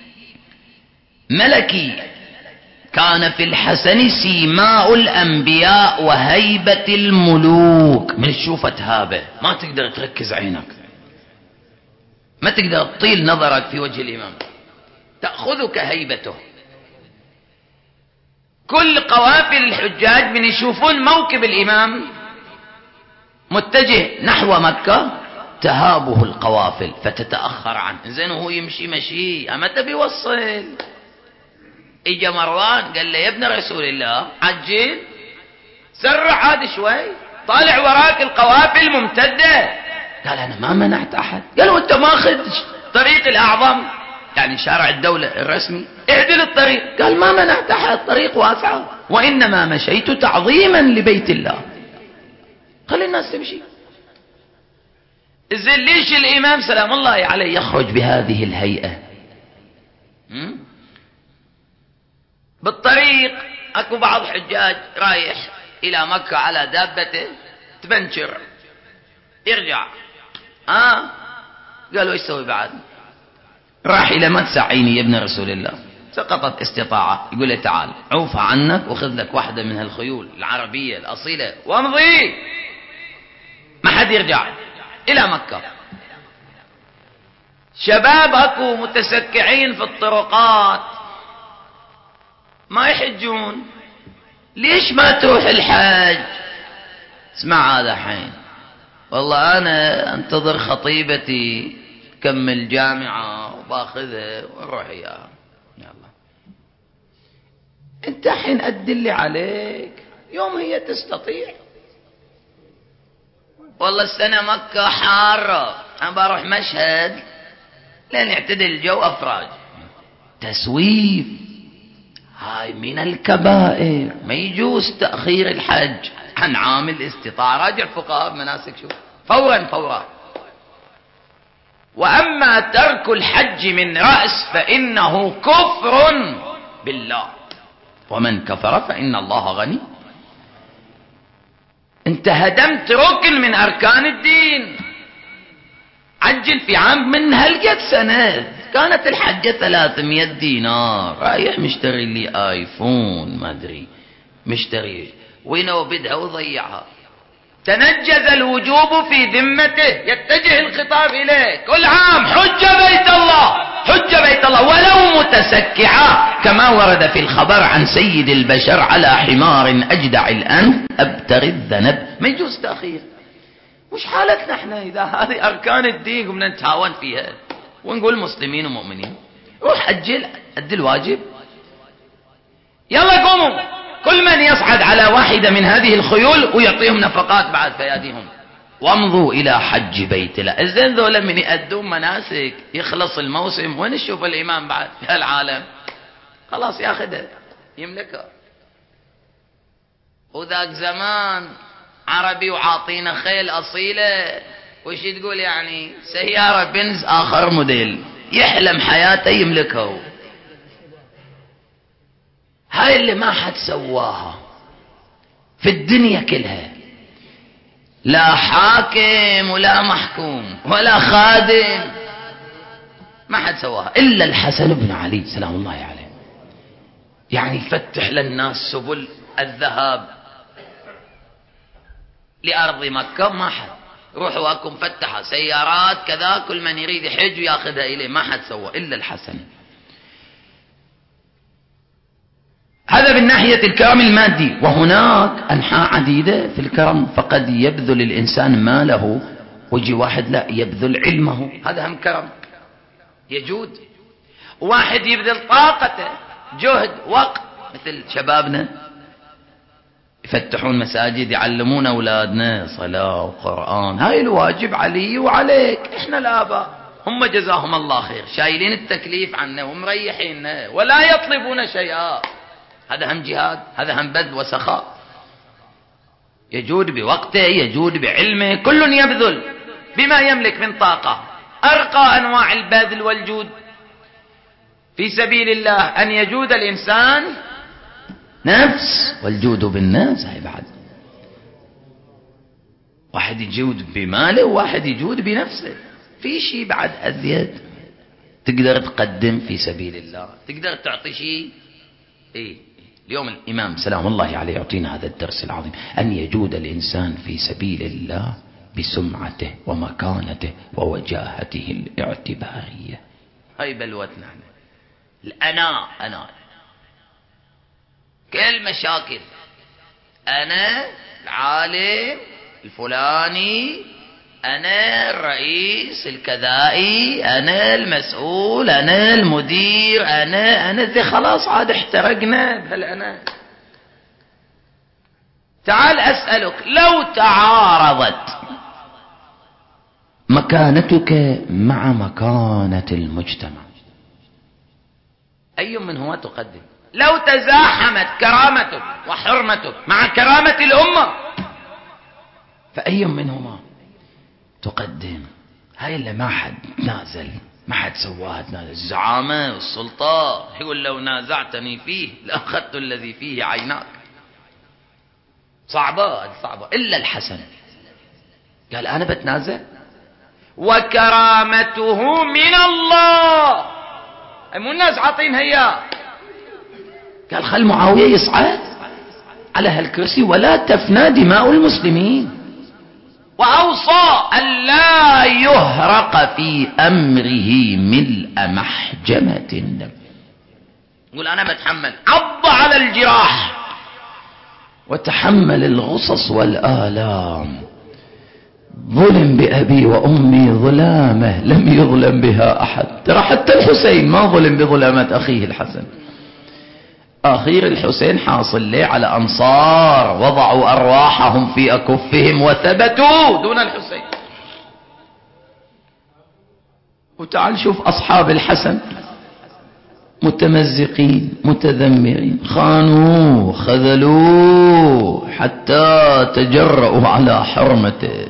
ملكي. كان في الحسن سيماء الأنبياء وهيبة الملوك. من تشوفه تهابه، ما تقدر تركز عينك، ما تقدر تطيل نظرك في وجه الإمام، تأخذك هيبته. كل قوافل الحجاج من يشوفون موكب الإمام متجه نحو مكة تهابه القوافل فتتأخر عنه. زين وهو يمشي مشي أمتى بيوصل؟ اجا مروان قال له يا ابن رسول الله عجل، سرع عاد شوي، طالع وراك القوافل ممتدة. قال انا ما منعت احد. قالوا انت ماخذ طريق الاعظم يعني شارع الدولة الرسمي، اعدل الطريق. قال ما منعت احد، طريق واسعة، وانما مشيت تعظيما لبيت الله، خلي الناس تمشي. زين ليش الامام سلام الله عليه يخرج بهذه الهيئة؟ م? بالطريق اكو بعض حجاج رايح الى مكة على دابته تبنشر يرجع، ها آه. قالوا ايش سوي بعد؟ راح الى ما تسعيني يا ابن رسول الله، سقطت استطاعة. يقول له تعال عوفها عنك وخذ لك واحدة من هالخيول العربية الأصيلة وامضي، ما حد يرجع الى مكة. شباب اكو متسكعين في الطرقات ما يحجون. ليش ما تروح الحج؟ اسمع هذا حين، والله انا انتظر خطيبتي كمل جامعة وباخذها ونروح اياها. يلا انت حين ادلي عليك يوم هي تستطيع. والله السنة مكة حارة، انا بروح مشهد لين يعتدل الجو افراج. تسويف، هاي من الكبائر. ما يجوز تأخير الحج عن عام الاستطاعة. راجع فقهاء مناسك شوف فورا فورا. وأما ترك الحج من رأس فإنه كفر بالله، ومن كفر فإن الله غني. انت هدمت ركن من أركان الدين. عجل في عام من هلقت سنة كانت الحجة ثلاثمية دينار، رايح مشتري لي آيفون ما أدري مشتري، وينو بدها وضيعها. تنجز الوجوب في ذمته، يتجه الخطاب إليه كل عام حج بيت الله، حج بيت الله ولو متسكعا، كما ورد في الخبر عن سيد البشر على حمار أجدع الأنف أبتر الذنب. ما يجوز تأخير. مش حالتنا احنا إذا هذه أركان الدين قمنا نتهاون فيها ونقول مسلمين ومؤمنين. روح أجل، أدي الواجب. يلا قوموا كل من يصعد على واحدة من هذه الخيول ويعطيهم نفقات بعد فياديهم، وامضوا إلى حج بيت الله. الزين ذولا من يأدون مناسك يخلص الموسم وين نشوف الإمام بعد في هالعالم؟ خلاص ياخذها يملكها. وذاك زمان عربي وعاطينا خيل أصيلة، وش تقول يعني؟ سيارة بنز آخر موديل يحلم حياته يملكها. هاي اللي ما حد سواها في الدنيا كلها، لا حاكم ولا محكوم ولا خادم، ما حد سواها إلا الحسن بن علي سلام الله عليه. يعني يفتح للناس سبل الذهاب لأرض مكة، ما حد. روحوا أكم فتحة سيارات كذا، كل من يريد يحج وياخذها إليه، ما حد سوى إلا الحسن. هذا من ناحية الكرم المادي. وهناك أنحاء عديدة في الكرم، فقد يبذل الإنسان ماله ويجي واحد لا يبذل علمه، هذا هم كرم، يجود. واحد يبذل طاقته، جهد، وقت، مثل شبابنا يفتحون مساجد يعلمون أولادنا صلاة وقرآن. هاي الواجب علي وعليك، إحنا الآباء هم جزاهم الله خير شايلين التكليف عنا ومريحيننا ولا يطلبون شيئا. هذا هم جهاد، هذا هم بذل وسخاء. يجود بوقته، يجود بعلمه، كل يبذل بما يملك من طاقة. أرقى أنواع البذل والجود في سبيل الله أن يجود الإنسان نفس، والجود بالناس هاي بعد. واحد يجود بماله وواحد يجود بنفسه. في شيء بعد أزيد تقدر تقدم في سبيل الله، تقدر تعطي شيء. إيه اليوم الإمام سلام الله عليه يعطينا هذا الدرس العظيم، أن يجود الإنسان في سبيل الله بسمعته ومكانته ووجاهته الاعتبارية. هاي بلوتنا احنا، الأنا أنا كل مشاكل، أنا العالم الفلاني، أنا الرئيس الكذائي، أنا المسؤول، أنا المدير، أنا أنا ذي خلاص عاد احترقنا بهالأنا. تعال أسألك، لو تعارضت مكانتك مع مكانة المجتمع أي منهما تقدم؟ لو تزاحمت كرامتك وحرمتك مع كرامة الأمة فأي منهما تقدم؟ هاي اللي ما حد نازل، ما حد سواها تنازل. الزعامة والسلطة يقول لو نازعتني فيه لأخذت الذي فيه عيناك. صعبة صعبة. إلا الحسن قال أنا بتنازل وكرامته من الله، مو الناس عاطين هيا. قال خل معاوية يصعد على هالكرسي ولا تفنى دماء المسلمين، وأوصى أن لا يهرق في أمره ملء محجمة الدم. يقول أنا بتحمل، عض على الجراح وتحمل الغصص والآلام. ظلم بأبي وأمي ظلامه لم يظلم بها أحد. ترى حتى الحسين ما ظلم بظلامة أخيه الحسن. أخير الحسين حاصل ليه على أنصار وضعوا أرواحهم في أكفهم وثبتوا دون الحسين. وتعال شوف أصحاب الحسن متمزقين متذمرين، خانوه خذلوه حتى تجرؤوا على حرمته.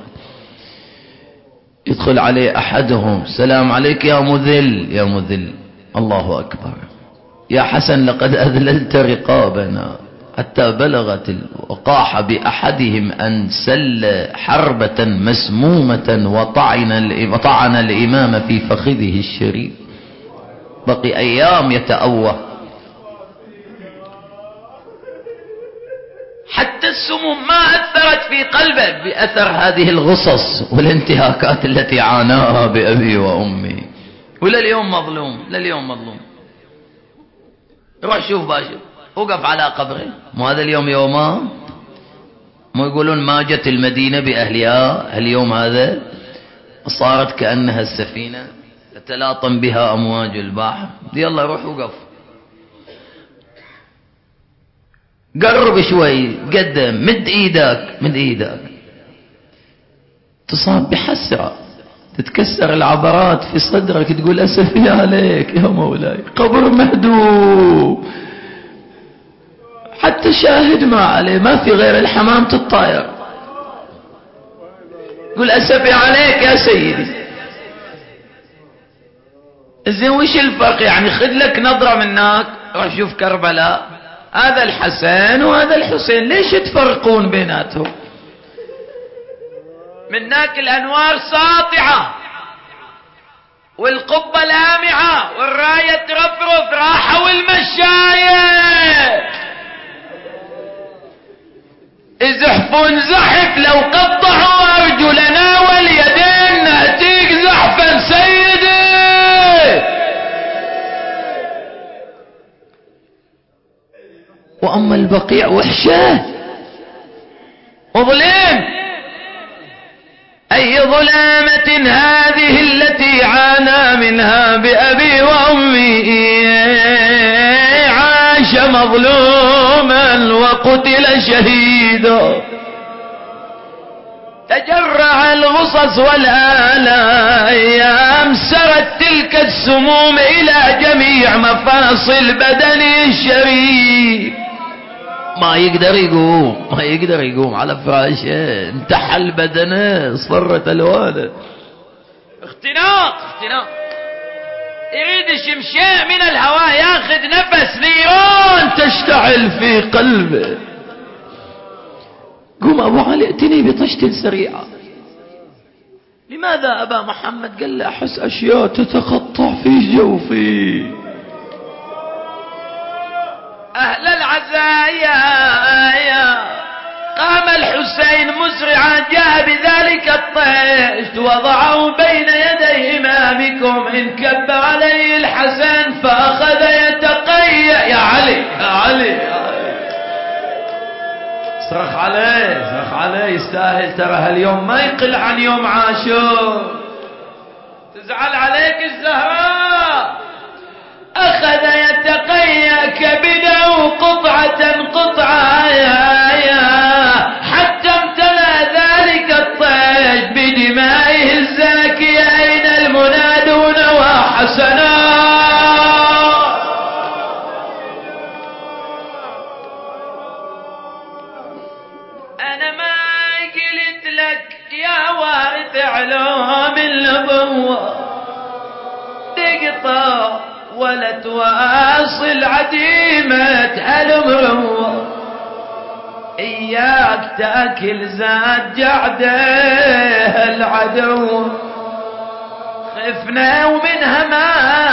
يدخل عليه أحدهم، سلام عليك يا مذل، يا مذل، الله أكبر، يا حسن لقد أذللت رقابنا، حتى بلغت الوقاحة بأحدهم أن سل حربة مسمومة وطعن وطعن الإمام في فخذه الشريف. بقي أيام يتأوه حتى السموم ما أثرت في قلبه بأثر هذه الغصص والانتهاكات التي عاناها بأبي وأمي، ولا اليوم مظلوم، لا اليوم مظلوم. روح شوف باشر، وقف على قبره، مو هذا اليوم يوما، مو يقولون ما جت المدينة بأهلها اليوم هذا صارت كأنها السفينة تتلاطم بها أمواج البحر. يلا روح وقف، قرب شوي، قدم، مد ايدك، مد ايدك. تصاب بحسرة، تتكسر العبرات في صدرك، تقول أسفي عليك يا مولاي، قبر مهدوم، حتى شاهد ما عليه، ما في غير الحمامة الطاير. قل أسفي عليك يا سيدي. زين وش الفرق يعني؟ خذ لك نظرة منك، روح شوف كربلاء، هذا الحسن وهذا الحسين، ليش تفرقون بيناتهم؟ منك الأنوار ساطعة والقبة لامعة والراية ترفرف، راحوا المشاية ازحفون زحف، لو قطعوا أرجلنا واليدين نأتيك زحفا سيدي. وأما البقيع وحشة وظلام. أي ظلامة هذه التي عانى منها بأبي وأمي، عاش مظلوما وقتل شهيدا، تجرع الغصص والآلام، سرت تلك السموم إلى جميع مفاصل بدنه الشريف، ما يقدر يقوم، ما يقدر يقوم على فراشه، انتحل بدنه، صفرت الوانه. اختناق اختناق، يريد شمشاء من الهواء ياخذ نفس، نيران تشتعل في قلبه. قوم ابو علي ائتني بطشت سريعه. لماذا ابا محمد؟ قال له احس اشياء تتقطع في جوفي. أهل العزايا، قام الحسين مسرعا، جاء بذلك الطشت وضعه بين يدي إمامكم، انكب عليه الحسن فأخذ يتقيأ. يا علي يا علي يا علي، صرخ عليه صرخ عليه، يستاهل ترى هاليوم ما يقل عن يوم عاشور، تزعل عليك الزهراء. أخذ يتقيأ كبده قطعة قطعة يا يا، حتى امتلأ ذلك الطيش بدمائه الزاكية. أين المنادون وحسنا؟ أنا ما قلت لك يا وارث علوم النبوة تقطع ولا تواصل عديمة المروة، إياك تأكل زاد جعده العدو، خفنا ومنها ما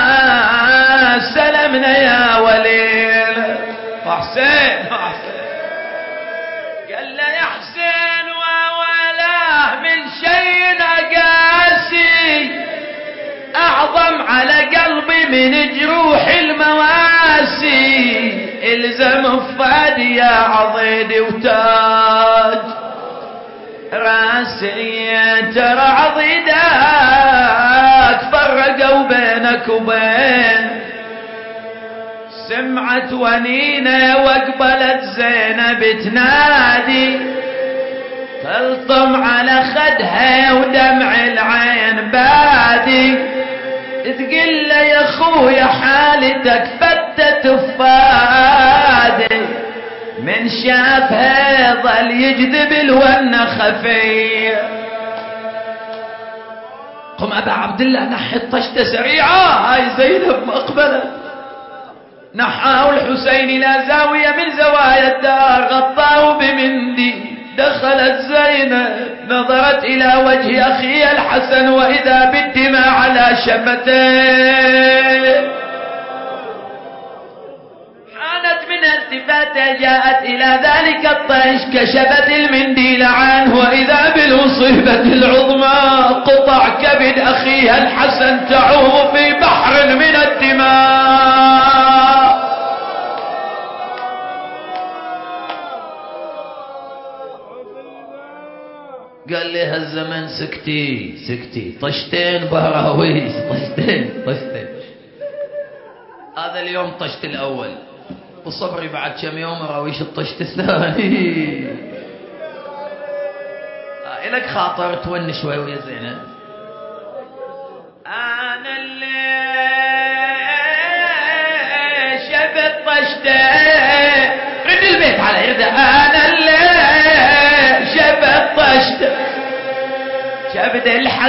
سلمنا يا وليل. وحسين وحسين قال له يا حسين وولاه من شيء قاسي، أعظم على قلبي من جروح المواسي، الزم فادي يا عضيدي وتاج راسي، ترى عضيداك فرقوا بينك وبين، سمعت ونينة وقبلت زينب تنادي، تلطم على خدها ودمع العين بادي، تقول له يا خويا حالتك فتت فادي، من شافها ظل يجذب الونه خفيه. قم ابا عبد الله نحي الطشته سريعه، هاي زينب مقبله. نحاه الحسين الى زاويه من زوايا الدار، غطاه بمنديل. دخلت زينب نظرت إلى وجه أخي الحسن وإذا بالدماء على شفتيه، حانت من التفاتة جاءت إلى ذلك الطيش، كشفت المنديل عنه وإذا بالمصيبة العظمى، قطع كبد أخيها الحسن تعوم في بحر من الدماء. قال لي هالزمن سكتي سكتي، طشتين براويش، طشتين طشتين. هذا اليوم طشت الأول، وصبري بعد كم يوم راويش الطشت الثاني. آه إلك خاطر توني شوي ويا زينب. أنا اللي شفت طشته، رد البيت على يده. أنا اللي شفت طشته، شفت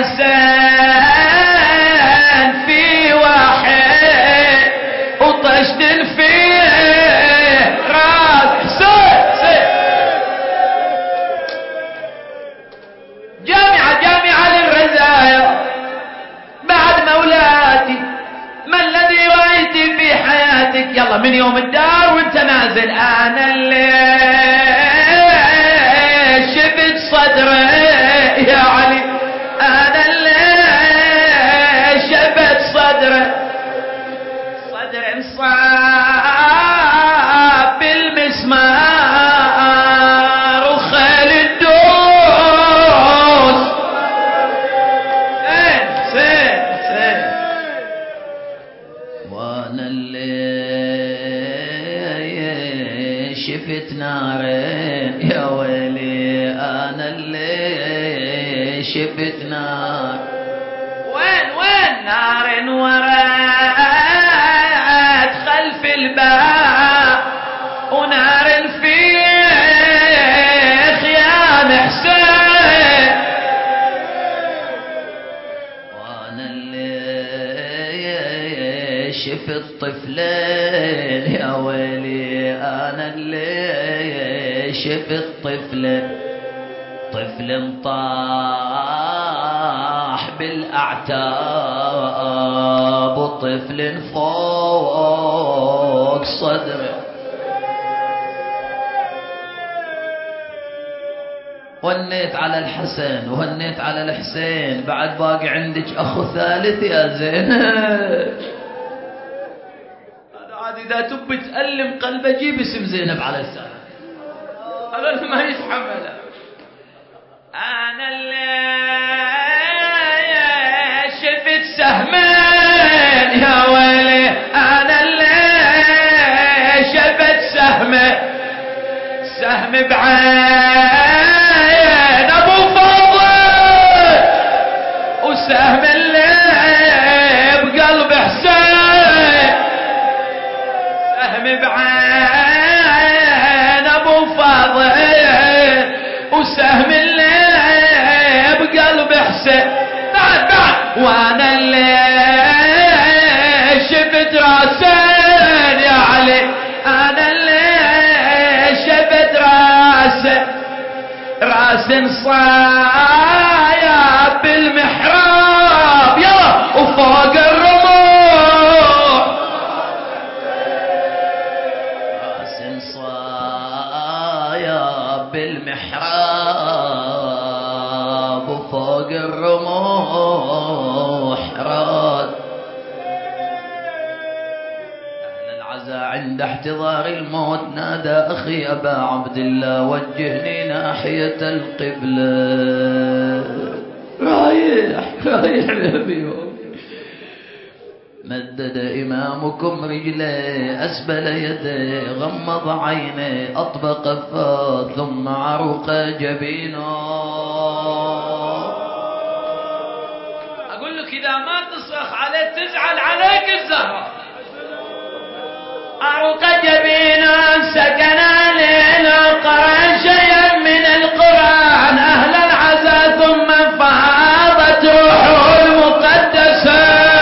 الحسن في واحد وطشت فيه راس حسين. جامعة جامعة للرزايا بعد مولاتي، ما الذي رأيت في حياتك؟ يلا من يوم الدار وانت نازل. أنا اللي شفت صدره يا علي، أنا اللي شفت صدره، صدر انصاب بالمسمار وخيل الدوس. سين سين سين. وانا اللي شفت نارين يا ويلي، انا اللي شفت نار. وين وين؟ نار ورات خلف الباب، ونار في خيام حسين. وانا اللي شفت طفلين يا ويلي، انا اللي شفت طفلين، طفل طاح بالاعتاب وطفل فوق صدره. ونيت على الحسن وهنيت على الحسين، بعد باقي عندك اخو ثالث يا زينب. هذا عاد اذا تبي تألم قلبه جيب اسم زينب على السنة، هذا ما يتحمله. انا اللي شفت سهمين يا ويلي، انا اللي شفت سهمين، سهم بعين ابو فاضل، وسهم اللي بقلب حسين، سهم بعين ابو فاضل، وسهم اللي بقلب حسين. بعد بعد وانا اللي شفت راسين يا علي، انا اللي شفت راسه، راس صايا بالمحراب يلا وفوق الرموح، راس صايا بالمحراب وفوق الرموح راس. عند احتضار الموت نادى أخي أبا عبد الله وجهني ناحية القبلة. رايح رايح لأبيهم. مدد إمامكم رجليه أسبل يديه غمض عينيه أطبق فاه ثم عرق جبينه. أقول لك إذا ما تصرخ عليه تزعل عليك الزهرة. عرق جبينا سكن ليلا قرأ شيئا من القرآن أهل العزاء ثم فاضت روحه المقدسة.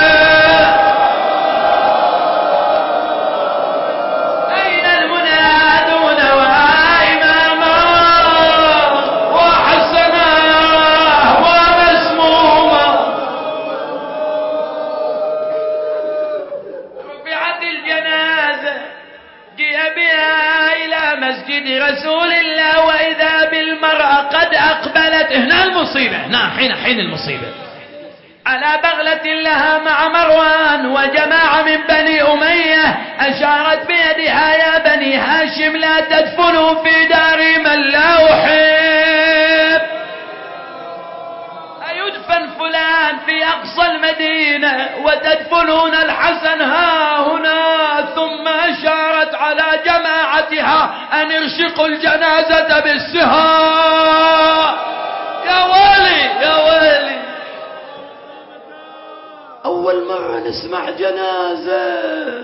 أين المنادون وإماما وحسنا ومسموما. رفعت الجنازة جاء
المصيبة. نعم حين حين المصيبة. على بغلة لها مع مروان وجماعة من بني أمية، أشارت بيدها يا بني هاشم لا تدفنوا في دار من لا أحب. أيدفن فلان في أقصى المدينة وتدفنون الحسن ها هنا؟ ثم أشارت على جماعتها أن ارشقوا الجنازة بالسهام. يا ويلي يا ويلي، أول مرة نسمع جنازة.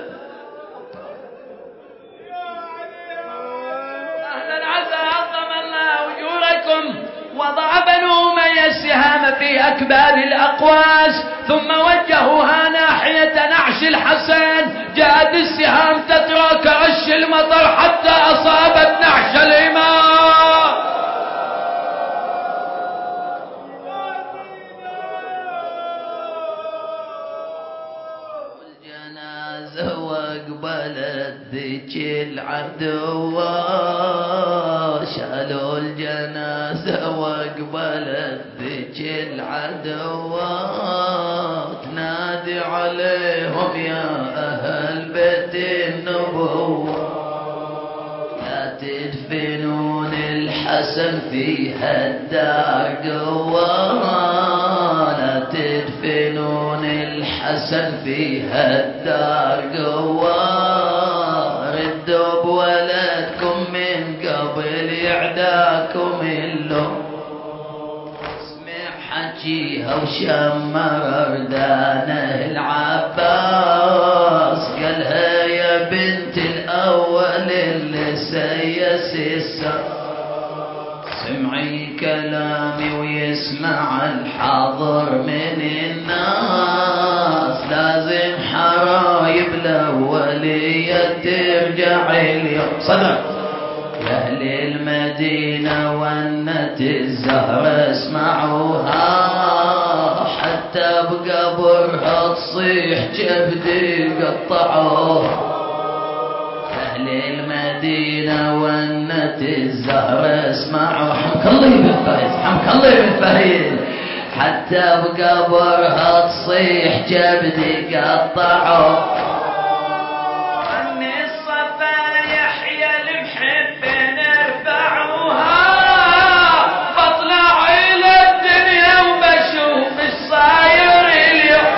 أهلا عسى عظم الله أجوركم. وضع بنو أمية السهام في أكباد الأقواس، ثم وجهوها ناحية نعش الحسن. جاءت السهام تترى كرش المطر حتى أصابت نعش الإمام. الجنازة وقبلت ذيك العدوة، شالوا الجنازة وقبلت ذيك العدوة. تنادي عليهم يا أهل بيت النبوة، لا تدفنون الحسن في هالدار قوة، لا تدفنون الحسن في هالدار قوة. ردوا بولدكم من قبل يعداكم اللوم. اسمع حجيها وشمر أردانه العباس، قالها يا بنت الأول اللي سيس السر، سمعي كلامي ويسمع الحاضر من الناس. لازم حرايب الأولية ترجع اليوم. صدق يا أهل المدينة ونت الزهر اسمعوها، حتى بقبرها تصيح جبدي قطعوها. أهل المدينة ونت الزهر اسمعوا. حمك الله بن فهد، حمك الله بن فهد. حتى بقبرها تصيح جبدي قطعوا. عني الصفا يحيى المحب نرفعوها، بطلع إلى الدنيا وبشوف الصاير اليوم.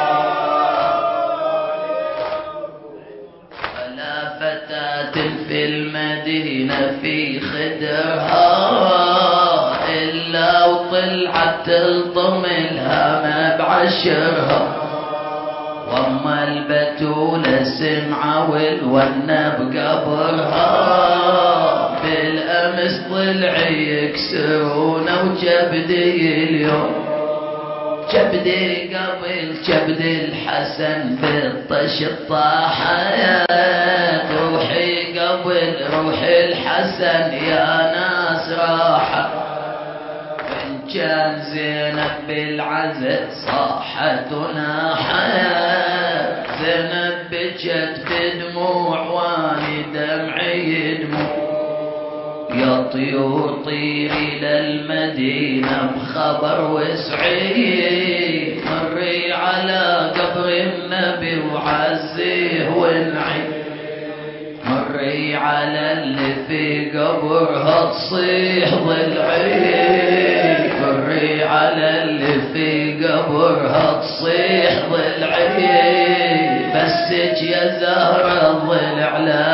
فلا فتاة في المدينة في خدرها، إلا وطلعت تلطم الهمة بعشرها. وأما البتولة سمعة والونة بقبرها، بالأمس طلعي يكسرونه وجبدي اليوم. جبدي قبل جبد الحسن بالطش الطاحت، روحي قبل روح الحسن يا ناس راحة. وإن كان زينب بالعزة صاحت وناحت، زينب بجت بدموع واني دمعي دموع. يا طيور طيري للمدينة بخبر وسعي، مري على قبر النبي وعزيه وانعي. مري على اللي في قبرها تصيح ضلعي، مري على اللي في قبرها تصيح ضلعي. بسك يا زهرة الضلع لا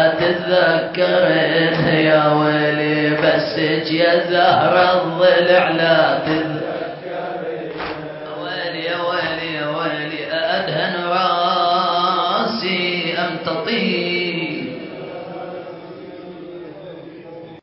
تتذكرين يا ويلي، بسك يا زهرة الضلع لا تتذكرين.